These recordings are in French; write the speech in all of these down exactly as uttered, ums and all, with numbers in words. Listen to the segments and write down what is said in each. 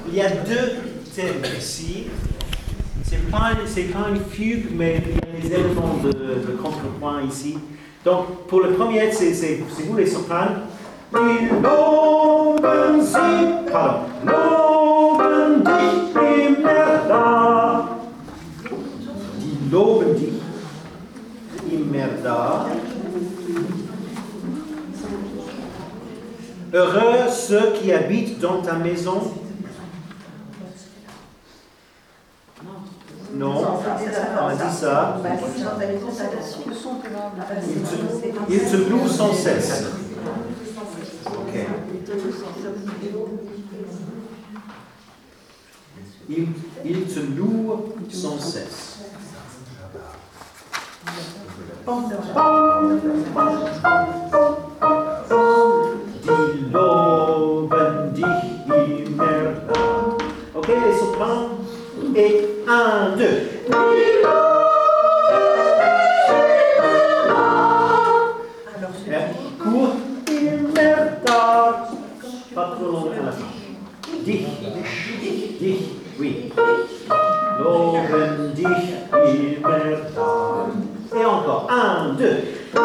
il y a deux thèmes ici. C'est pas, c'est pas une fugue, mais il y a des éléments de, de contrepoint ici. Donc, pour le premier, c'est, c'est, c'est vous les sopranes. Die loben sie, pardon, loben dich immer da. Die loben dich immer da. Heureux ceux qui habitent dans ta maison. Non, on a dit ça. Ils te, ils te louent sans cesse. Ok. Ils, ils te louent sans cesse. Die loben dich immer da. Ok, les sopranes. Et un, deux. Court. Immer da. Pas trop long à la fin. Dich. Dich. Oui. Loben dich immer da. Et encore. Un, deux.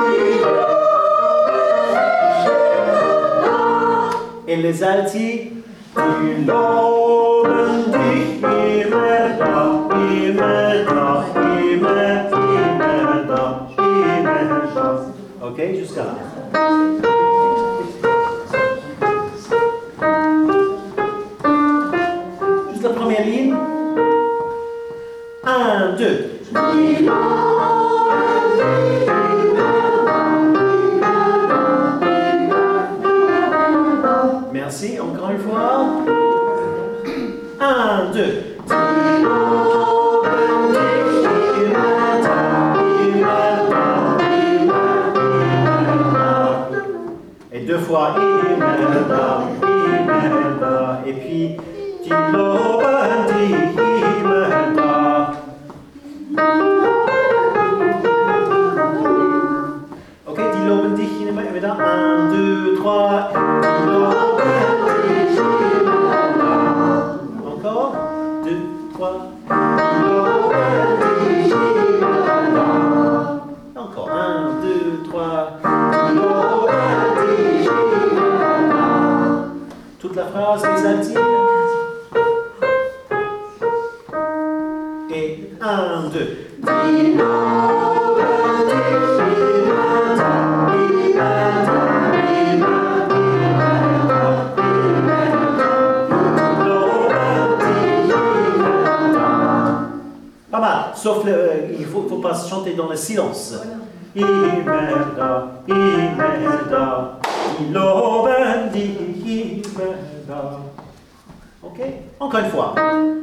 Et les alti. Die loben dich immer da, immer da, immer, immer da, immer da. Ok, jusqu'à là. Juste la première ligne. Un, deux. Merci, encore une fois. Un, deux. Et deux fois. Et puis, die loben dich immer da. Ok, die loben dich immer da. Un, deux, trois. Die loben dich immer da. Encore. Deux, trois. Die loben dich immer da. Encore. Un, deux, trois. Die loben dich immer da. Toute la phrase, les altines. Et un, deux. Die loben dich immer da, immer da, immer, immer da, immer da. Die loben dich immer da. Pas mal, sauf le, euh, il ne faut, faut pas chanter dans le silence. Immer da, immer da. Die loben dich immer da. Ok? Encore une fois.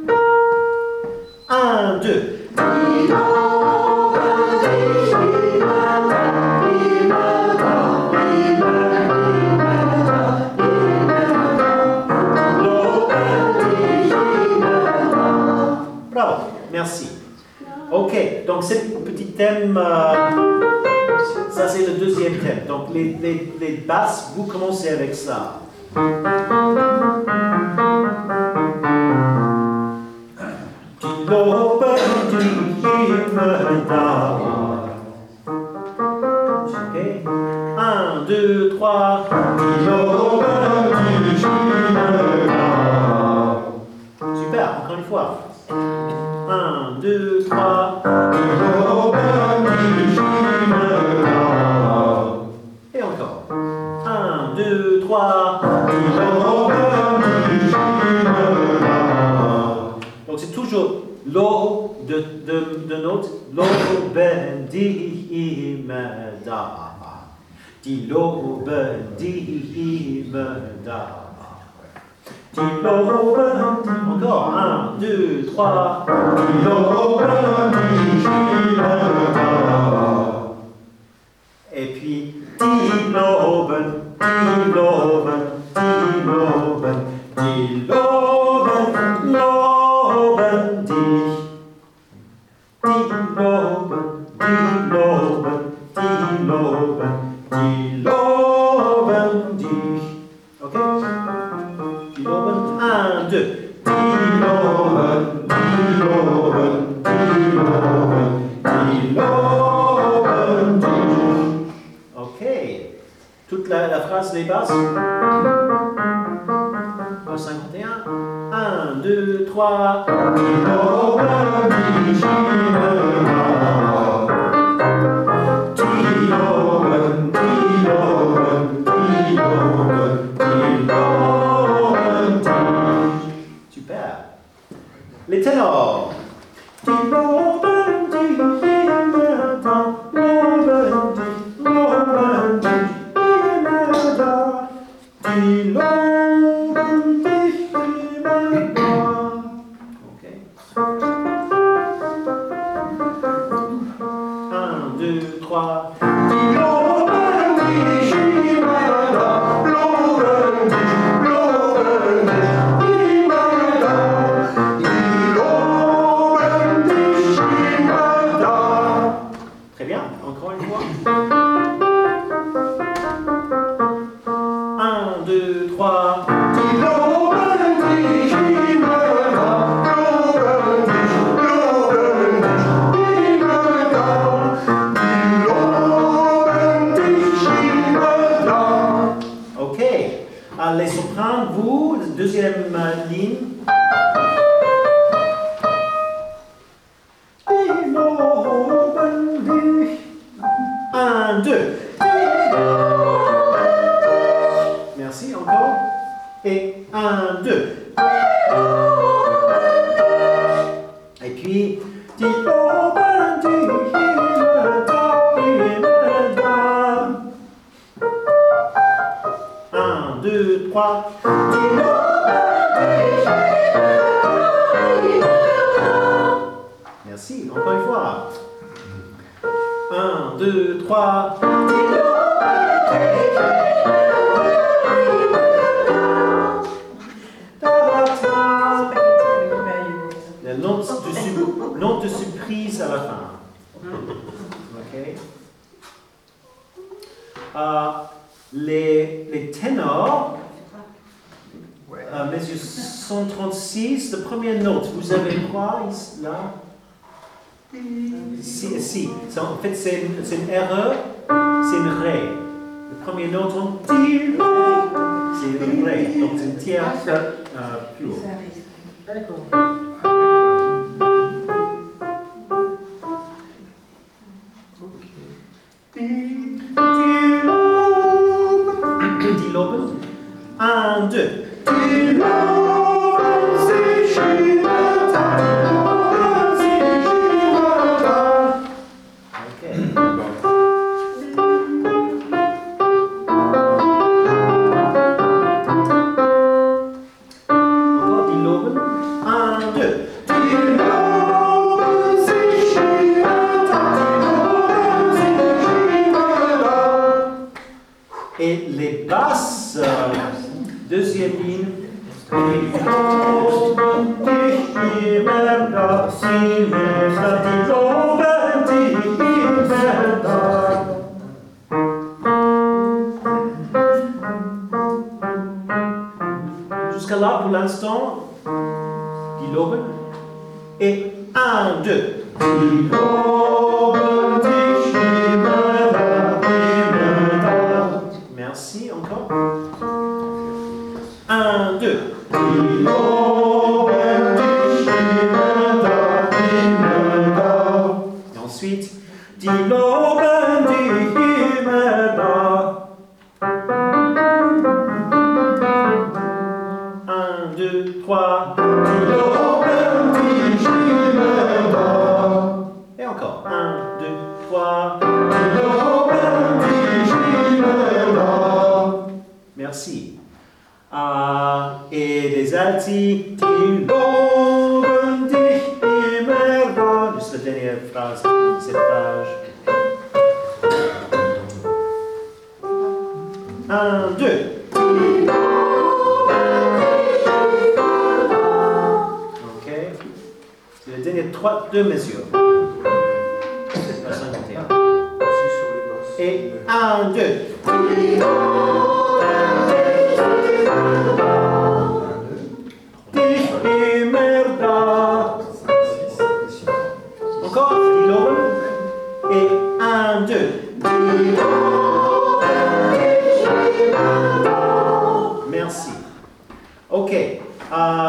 Un, deux. Die loben dich immer da, immer da, immer, immer da, immer da. Die loben dich immer da. Bravo, merci. Ok, donc c'est le petit thème, euh, ça c'est le deuxième thème. Donc les, les, les basses, vous commencez avec ça. Die loben dich immer da. Ok. Un, deux, trois. Die loben dich immer da. Super, encore une fois. Un, deux, trois. Die loben dich immer da. Et encore. Un, deux, trois. Die loben dich immer da. Donc c'est toujours Lo de, de, de note, loben dich immer da. Die loben dich immer da. Die loben, encore, un, deux, trois. Die loben dich immer da. Et puis, die loben, die loben, die loben, die loben, loben dich. Die loben, die loben, die loben, die loben dich. Ok? Die loben, un, deux. loben, die loben, die loben, die loben dich. Ok. Toute la, la phrase des basses. Au cinquante et un. un, deux, trois. Die loben dich immer. Die loben, die loben, die loben, die loben dich. Super. Les ténors. Die loben dich immer da, loben dich, loben dich immer da. Die loben dich immer da. Ok. un, deux, trois. Die loben dich immer da, loben dich, loben dich immer da. Die loben dich immer da. Très bien. Encore une fois. un, deux, trois. Die loben dich immer da, loben dich, loben dich immer da. Die loben dich immer da. Ok. Ah, les sopranes, vous, deuxième euh, ligne. Die loben dich. un, deux. Merci, encore. Et un, deux. Et puis, Die loben dich immer da, immer da. un, deux, trois. Die loben dich immer da. Merci, encore une fois. un, deux, trois. Die loben dich La note de, su- note de surprise à la fin. Ok. Ah, les, les ténors, euh, mesure cent trente-six, la première note, vous avez quoi ici, là? Si, si. C'est- en fait, c'est une, c'est une erreur, c'est une ré. La première note, on dit, c'est une ré, donc c'est une tierce euh, plus haut. D'accord. Die loben. un, deux. Die loben sich immer da, loben sich immer da. Ok. Encore die loben. un, deux. Die loben sich immer da, die loben sich immer da. Et les basses, euh, deuxième ligne. Die loben dich immer da, sie immer da, die loben dich immer da. Jusqu'à là, pour l'instant, die loben. Et un, deux. Die loben dich immer da, immer da. Merci, encore. un, deux. Die loben dich immer da, immer da. Et ensuite, Die loben dich immer da. un, deux, trois. Die loben dich immer da. Et encore. un, deux, trois. Die loben dich immer da. Merci. Ah, et les alti. Die loben dich immer da. Juste la dernière phrase de cette page. un, deux. Die loben dich immer da. Ok. C'est la dernière trois, deux mesures. La cinquante et un. Et un, deux. Die loben dich immer da. Dich immer Euh,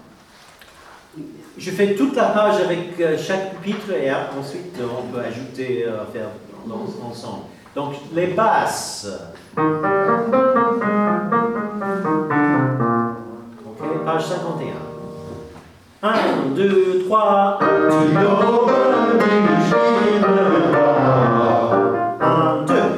je fais toute la page avec euh, chaque pupitre et ensuite euh, on peut ajouter, euh, faire ensemble. Donc les basses. Ok, page cinquante et un. Un, deux, trois. Un, deux.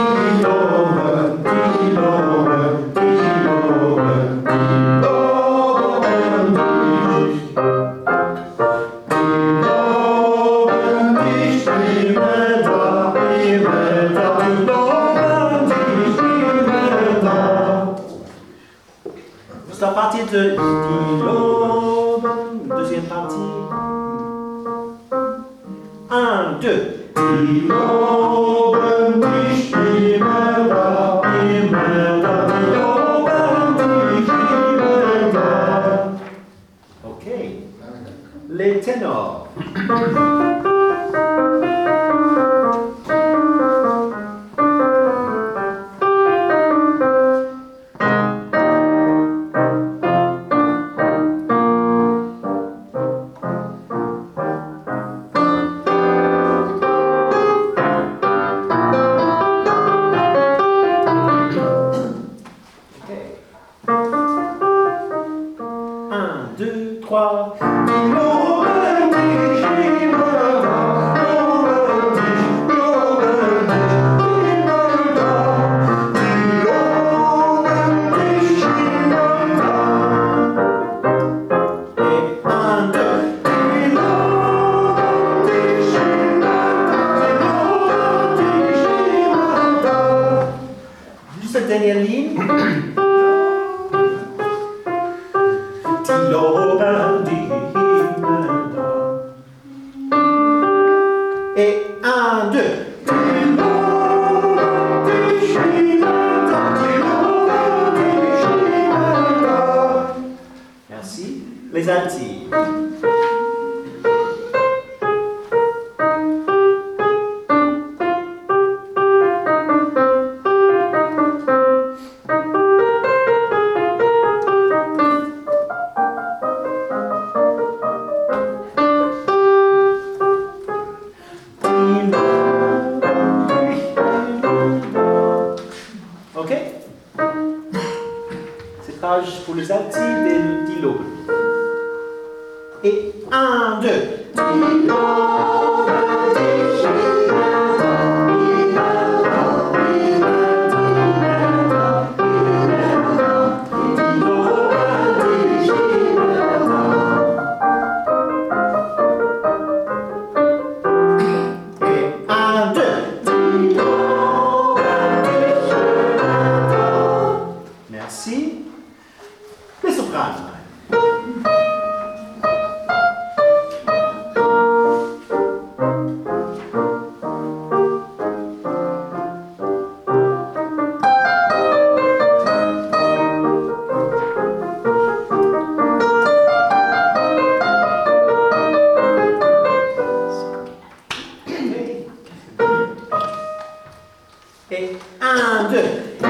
C'est à partir de di loben, deuxième partie. Un, deux. Die loben dich immer da, immer da. Die loben dich immer da. Ok. Les ténors. Dernière ligne. Die loben dich immer da. Et un, deux. Die loben dich immer da. Die loben dich immer da. Merci. Les altis. Pour les altis des di loben. Et un, deux. Di loben dich immer da, immer da, immer da, immer da. Di loben dich immer da. Et un, deux. Di loben dich immer da. Merci. Les sopranes. Et un, deux.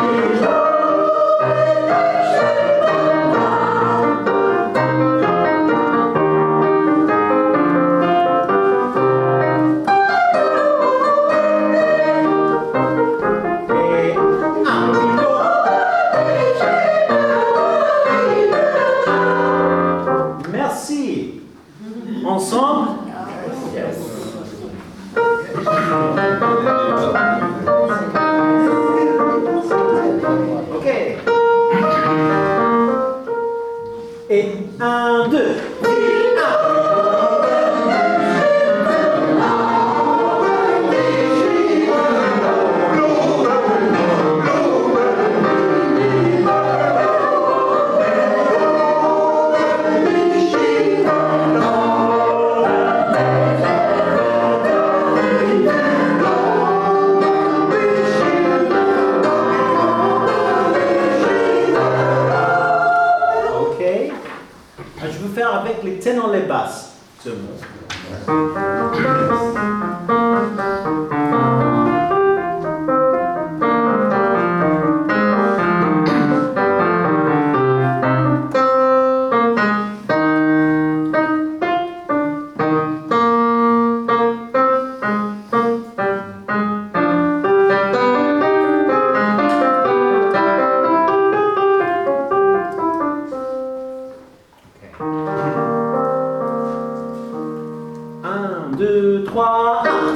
Merci. Ensemble. Yes. Ok. Et un, deux. Je veux faire avec les ténors les basses seulement. Un, deux, trois, un.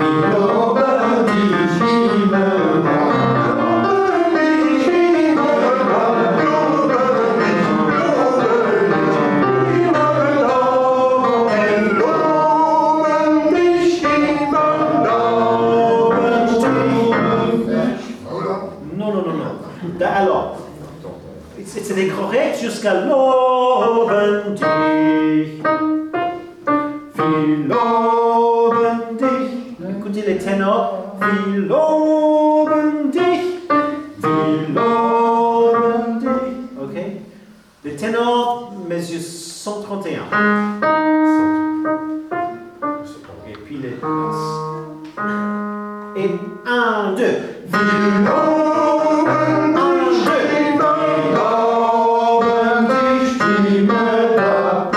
Non, non, non, non. Alors, c'est correct jusqu'à loben dich. Wir loben dich. Écoutez les ténors. Wir loben dich. Wir loben dich. Ok? Les ténors mesurent cent trente et un. Et puis les basses. Et un, deux. Wir loben dich. Wir loben dich. Stimme da.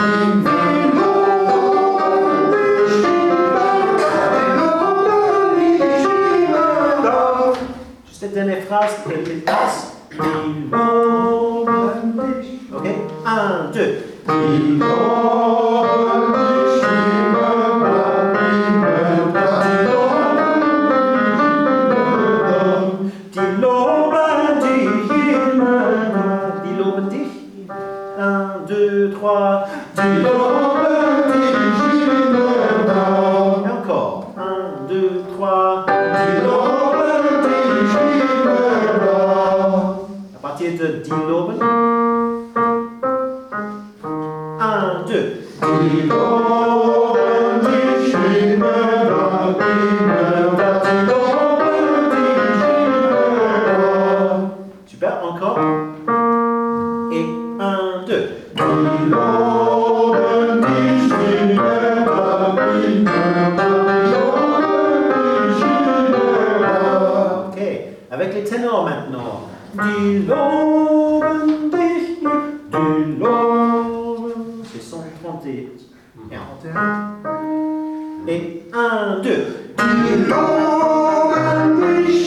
Cette dernière phrase, elle passe. Die loben dich. Ok? Un, deux. Die loben dich. Die loben dich. Die loben dich. Un, deux, trois. Die loben dich. Et encore. Un, deux, trois. Die loben dich. À partir de die loben. Un, deux. Die loben dich. Super, encore. Et un, deux. Die loben dich. Ok, avec les ténors maintenant. Die loben dich. Die loben. C'est cent trente et un. Et un, deux. Die loben dich.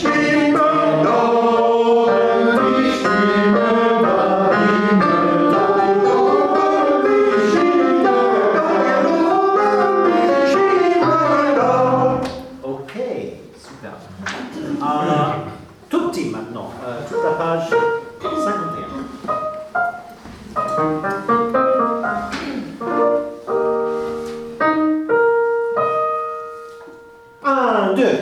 Ok, super. Euh, tout petit maintenant, euh, toute la page cinquante et un. Un, deux.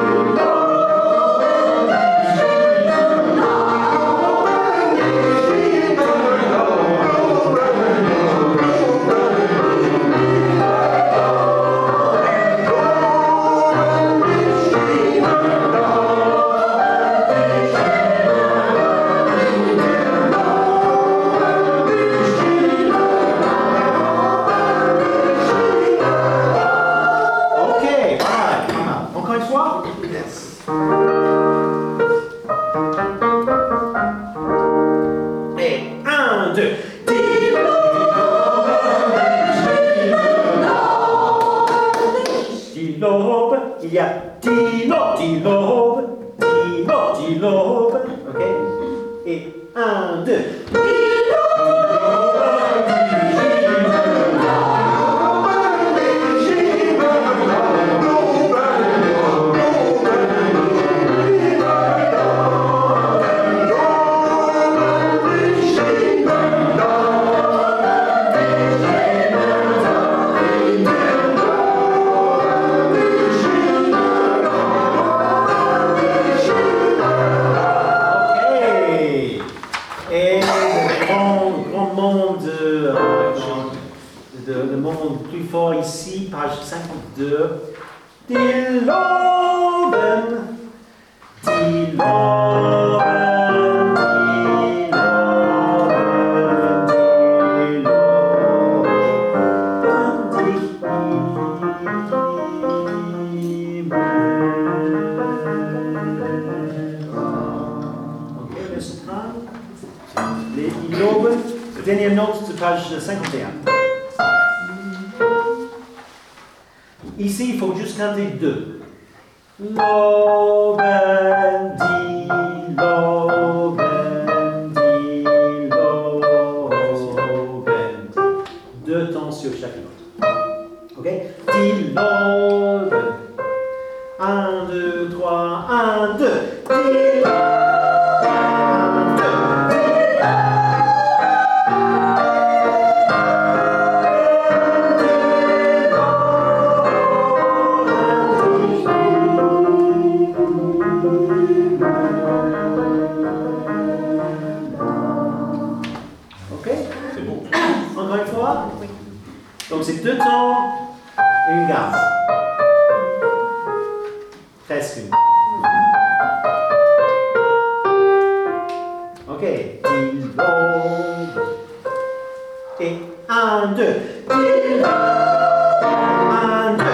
Il y a die Lob, die Lob, die Lob, die Lob, ok? Et un, deux. Ici, page cinquante-deux. Die Loben, die Loben, die Loben, die Loben, dich lieben. Ok, le soprano. Les die Loben, dernière note de page cinquante et un. Ici, il faut juste canter deux. Loben, die Loben, die Loben. deux temps sur chaque note. Ok? Di, lo, ben. Un, deux, trois, un, deux. Di, lo, un, deux. Di, lo. Ok? C'est bon. Encore une fois? Donc c'est deux temps et une gamme. Presque une. Ok. Di, lo. Et un, deux. Di, lo. Un, deux.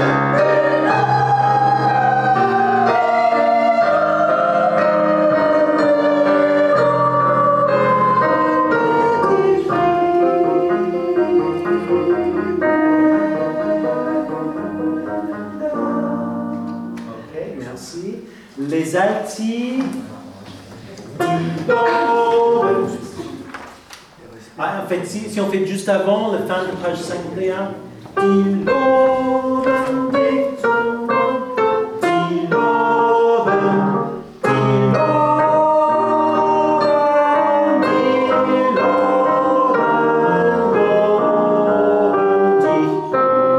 Les altis, di, do. Ah, en fait, si, si on fait juste avant, la fin de page cinquante et un, di, lo, ben, di, do, di, lo, ben, di, lo, ben, di, lo, ben, do, ben,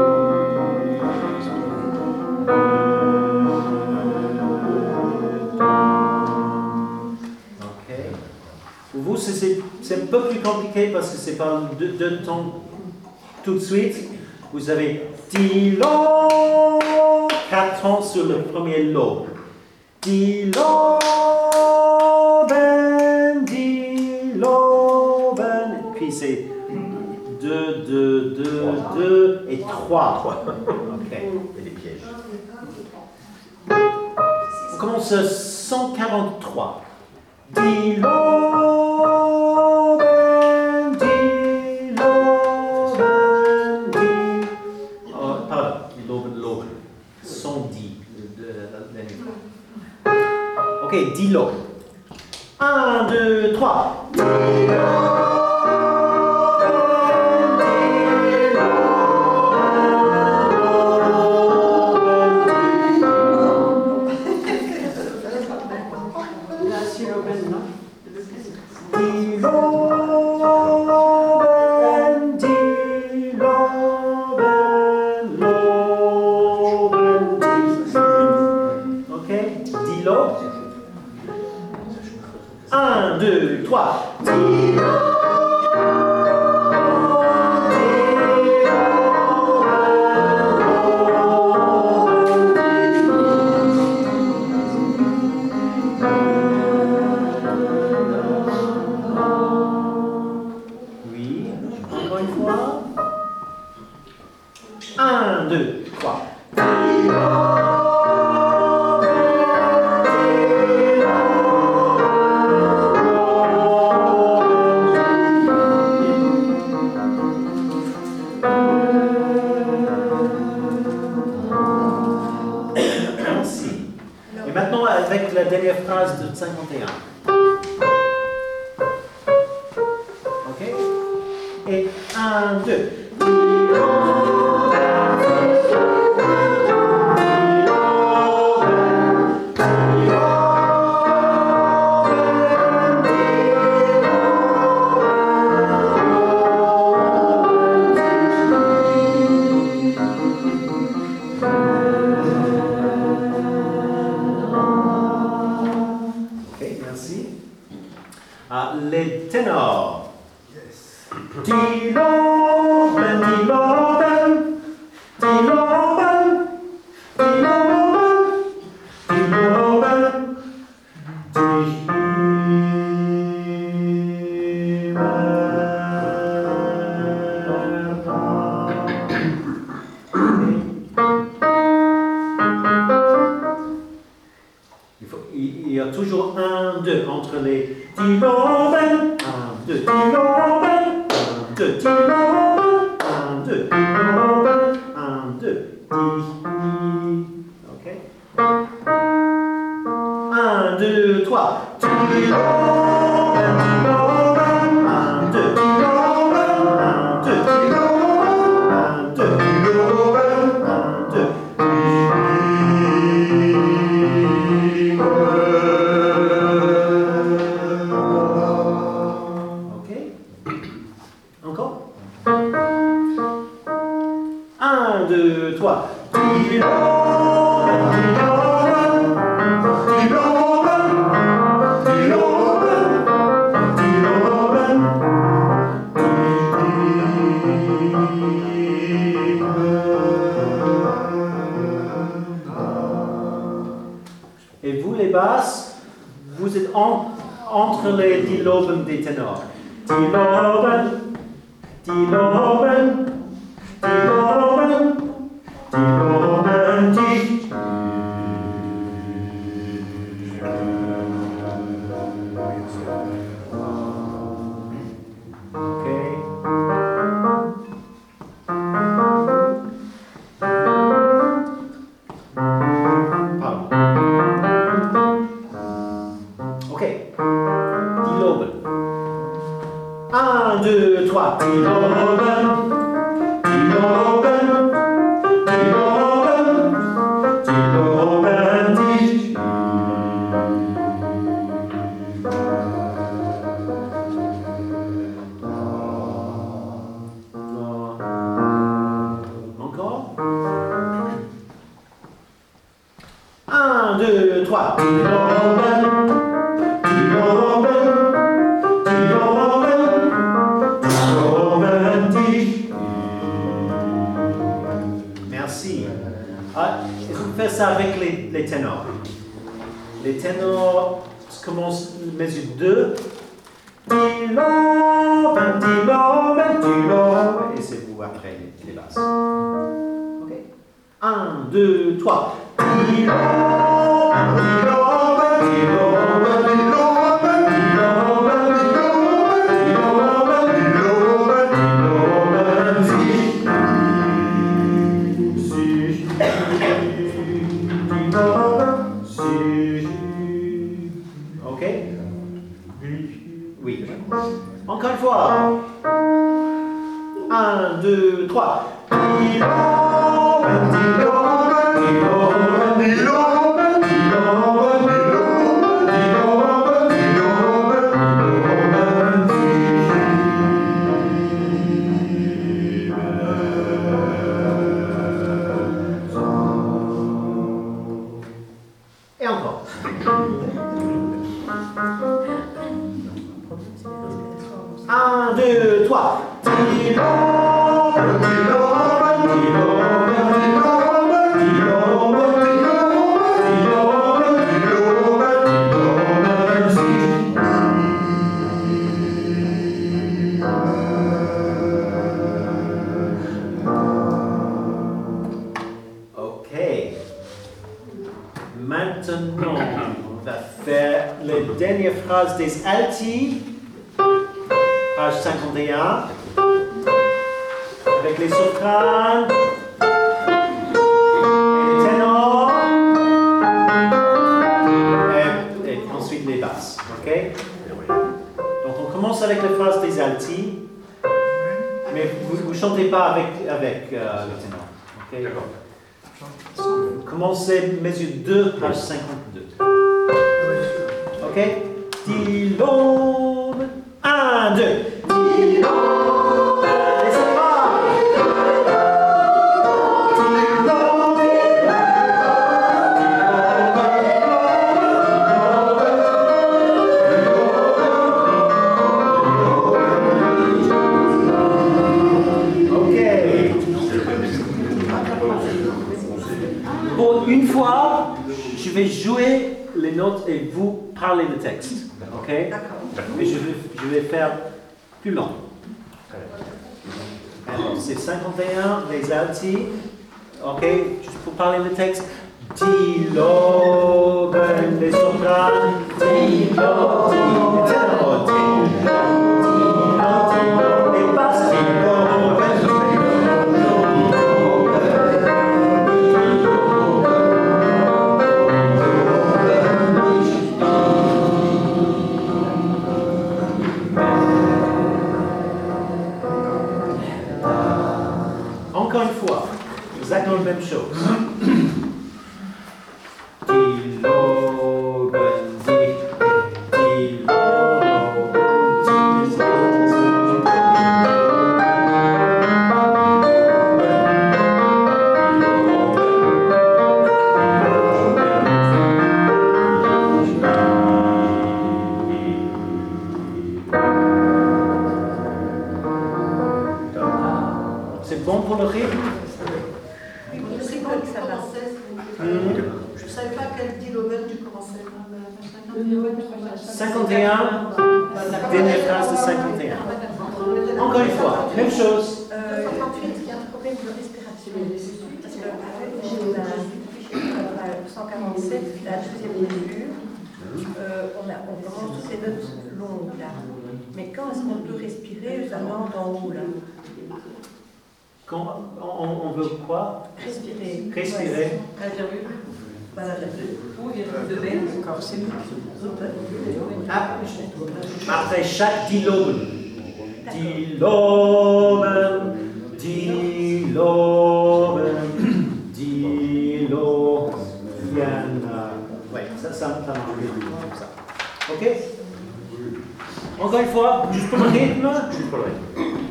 Pour vous, c'est c'est un peu plus compliqué parce que c'est pas deux, deux temps tout de suite. Vous avez di, lo, quatre temps sur le premier lo. Di, lo, ben, di, lo, ben. Puis c'est deux, deux, deux, deux et trois. Ok. Et les pièges. On commence à cent quarante-trois. Di, lo, ben, di, lo, ben, di. Oh, pardon, lo, lo. cent dix. Ok, di, lo. Un, deux, trois. Di, lo. Un, deux, trois. Oui, encore une fois. Un, deux, trois. Avec la dernière phrase de cinquante et un. Ok? Et un, deux. Ah, les ténors. Yes. Di, lo, ben, di, lo, ben. Un, deux, trois. Die Loben, die Loben, die Loben, die Loben, die Loben, die. Et vous les basses, vous êtes en, entre les die Loben des ténors. Die Loben, die Loben, die Loben, die Loben, die. Okay. Pardon. Okay. Die Loben. Un, deux, trois. Die Loben, die Loben, die Loben, die Loben, die. Encore. Un, deux, trois. Die Loben, die Loben, die Loben, die Loben, die. Merci. Ah, il faut faire ça avec les, les ténors. Les ténors commencent mesure deux. Die Loben, die Loben, die Loben. Et c'est vous après les, les basses. Ok. Un, deux, trois. Die Loben, die Loben, die Loben, die Loben, die Loben, die Loben, die Loben, die Loben, die Loben, si, die Loben, si. Ok? Oui. Encore une fois. Un, deux, trois. Die Loben, die Loben, die Loben, die Loben, die Loben, die Loben, die Loben, die Loben, die. Et encore. Un, deux, trois. Die Loben, die Loben, die Loben, die Loben, die Loben, die Loben, die Loben, die Loben, die. Ok. Maintenant, on va faire les dernières phrases des alti. Page cinquante et un, avec les sopranes et les ténors, et, et ensuite les basses. Ok? Donc on commence avec les phrases des alti, mais vous ne chantez pas avec, avec euh, le ténor. Ok? Commencez mesure deux, page cinquante-deux. Ok? Die Loben. Un, deux. Die Loben. Les sopranes. Die Loben. Ok. Bon, une fois, je vais jouer les notes et vous parlez le texte. Ok? Mais je vais, je vais faire plus lent. Alors, c'est cinquante et un, les alti. Ok? Juste pour parler le texte. Die Loben, les sopranes. Die Loben, les ténors. Die Loben, les basses. Die Loben. Encore une fois, exactement la même chose. Die Loben, die, die Loben, die Loben. bon pour le rythme? Oui, je sais pas que ça commençait. Je ne savais pas quel diloben tu commençais. cinquante et un, dernière phrase de cinquante et un. Encore une fois, même chose. Euh, cinquante-huit, il y a un problème de respiration. Parce que j'ai la cent quarante-sept, la deuxième mesure, euh, on, a, on commence toutes les notes longues là. Mais quand est-ce qu'on peut respirer la langue en haut là? Quand on, on veut quoi? Respirer. Respirer. La virgule. Voilà, la virgule. Ou virgule de B, encore, c'est mieux. Après chaque diloben. Diloben, diloben, diloben. Oui, ça, ça, ça marche bien comme ça. Ok? Encore une fois, juste pour le rythme. Juste pour le rythme.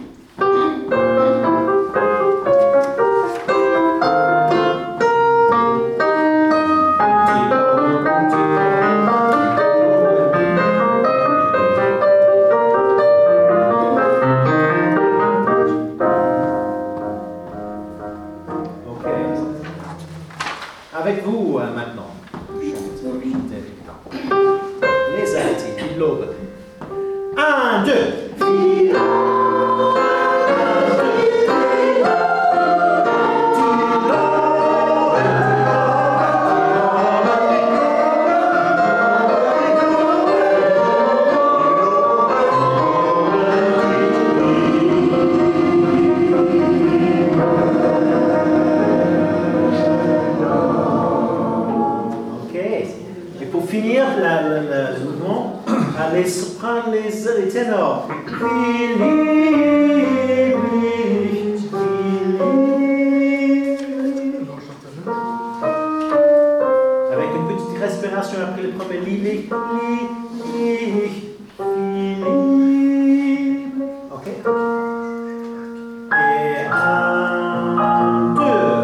Avec vous euh, maintenant. Les altis, diloben. Un, deux. Le mouvement, les sopranes, les, les ténors. Avec une petite respiration après le premier li, li, li, li, li. Ok. Et un, deux.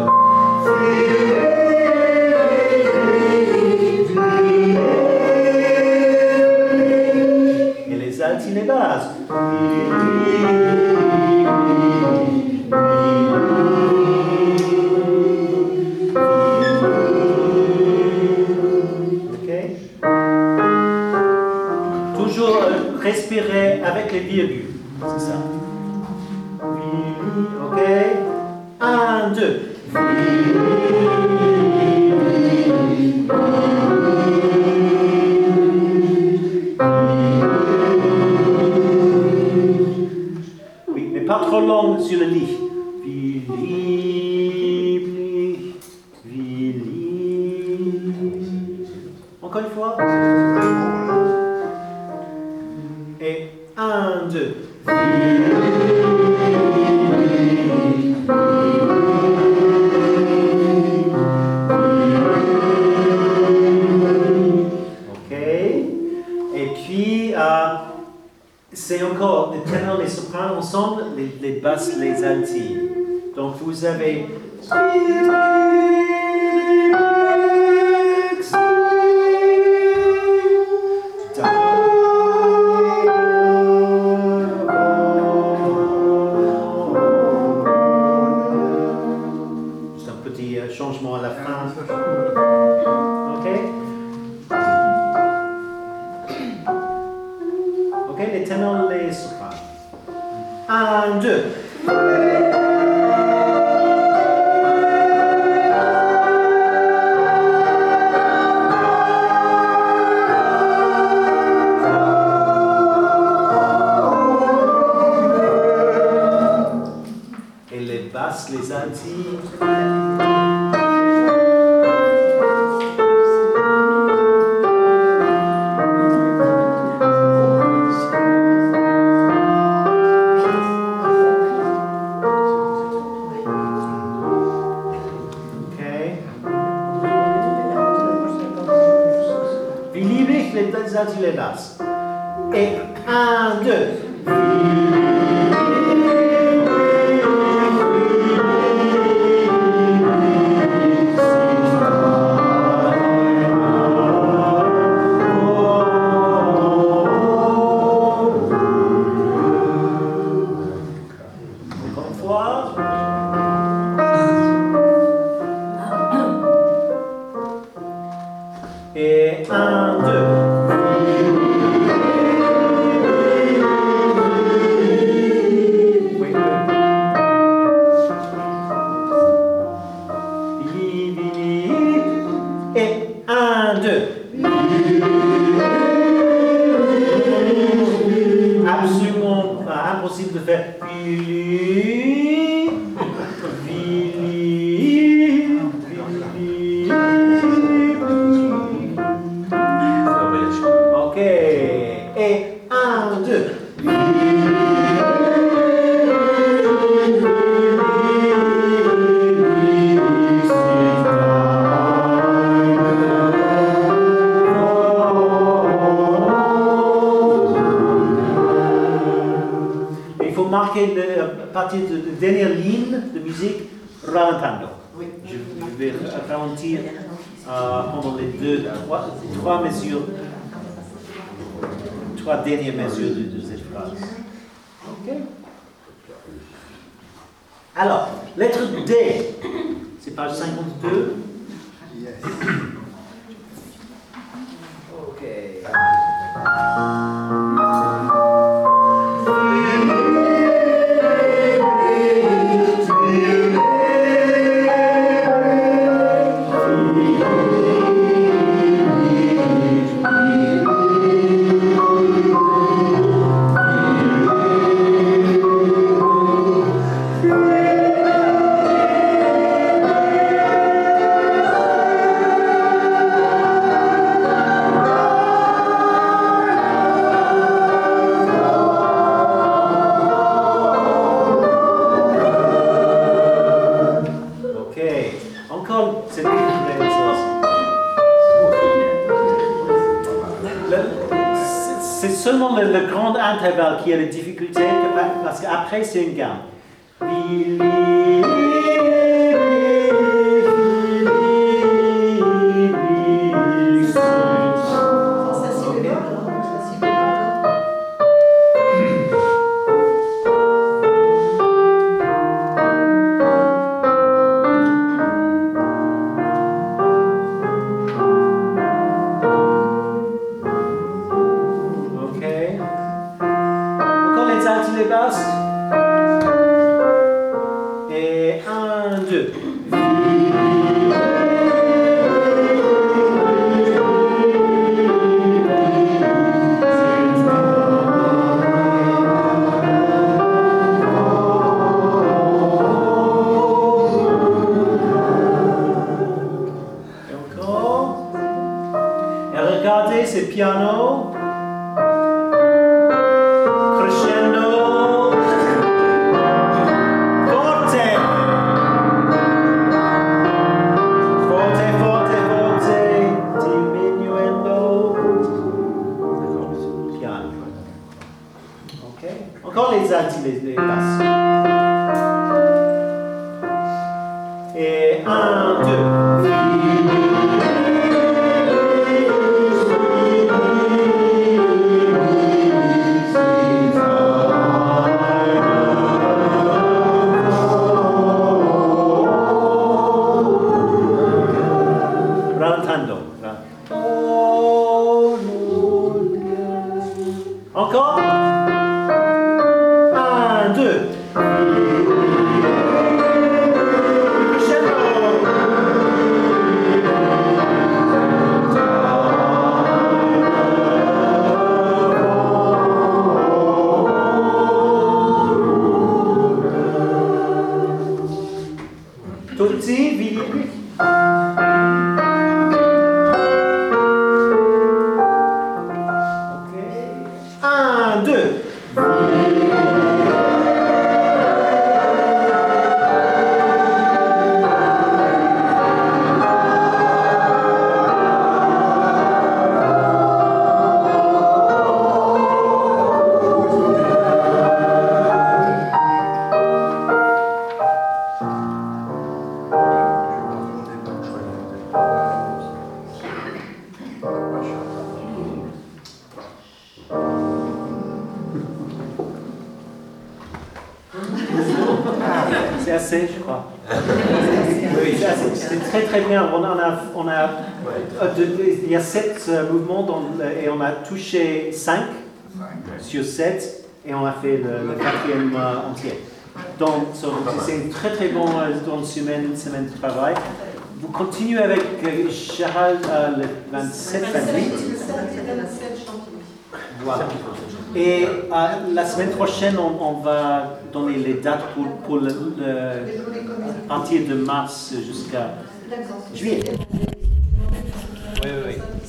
Altis les bases. Ok. Toujours euh, respirer avec les virgules. C'est ça. Ok. Un, deux. Pas trop long sur le lit. Vili, vili. Encore une fois. Et un, deux. Ok. Et puis, euh, c'est encore les ténors et les sopranes ensemble, les, les basses, les altis. Donc vous avez. Juste un petit changement à la fin. Ok? Ok, les ténors, les sopranes. Un, deux. Et les basses, les altis. Les altis, les basses. Et un, deux. Encore une fois. musique ralentando. Je, je vais ralentir euh, pendant les deux, trois, trois mesures, trois dernières mesures de, de cette phrase. Ok? Alors, lettre D, c'est page cinquante-deux. Ok. Le grand intervalle qui a des difficultés, parce qu'après c'est une gamme. Et un, deux. Et encore. Et regardez ce piano. Encore les alti, les, les basses. Et un, deux. Ralentando. Encore. Deux. Tutti, vidi. Ok. Un, deux. C'est assez, je crois. Oui, c'est assez. C'est très très bien. On en a, on a, il y a sept mouvements dans, et on a touché cinq sur sept et on a fait le, le quatrième entier. Donc c'est très très bon dans une semaine, une semaine de travail. Vous continuez avec Charles le vingt-sept vingt-huit. Voilà. Et euh, la semaine prochaine, on, on va donner les dates pour, pour le, le, à partir de mars jusqu'à juillet. Oui, oui, oui.